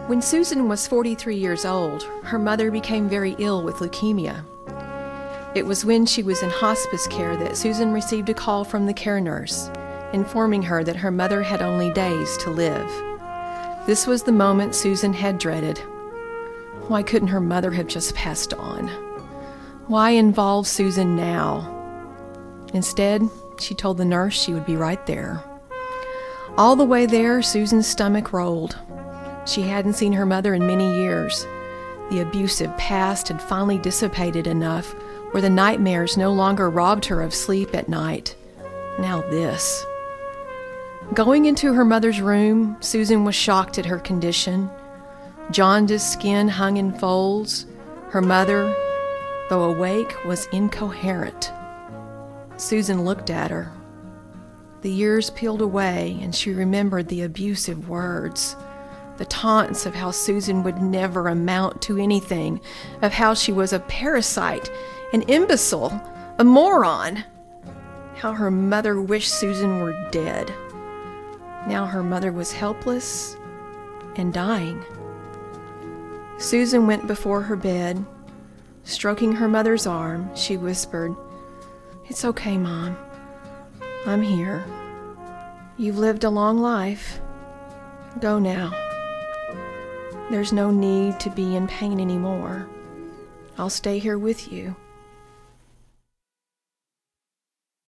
When Susan was 43 years old, her mother became very ill with leukemia. It was when she was in hospice care that Susan received a call from the care nurse, informing her that her mother had only days to live. This was the moment Susan had dreaded. Why couldn't her mother have just passed on? Why involve Susan now? Instead, she told the nurse she would be right there. All the way there, Susan's stomach rolled. She hadn't seen her mother in many years. The abusive past had finally dissipated enough where the nightmares no longer robbed her of sleep at night. Now this. Going into her mother's room, Susan was shocked at her condition. Jaundiced skin hung in folds. Her mother, though awake, was incoherent. Susan looked at her. The years peeled away, and she remembered the abusive words, the taunts of how Susan would never amount to anything, of how she was a parasite, an imbecile, a moron, how her mother wished Susan were dead. Now her mother was helpless and dying. Susan went before her bed. Stroking her mother's arm, she whispered, "It's okay, Mom. I'm here. You've lived a long life. Go now. There's no need to be in pain anymore. I'll stay here with you.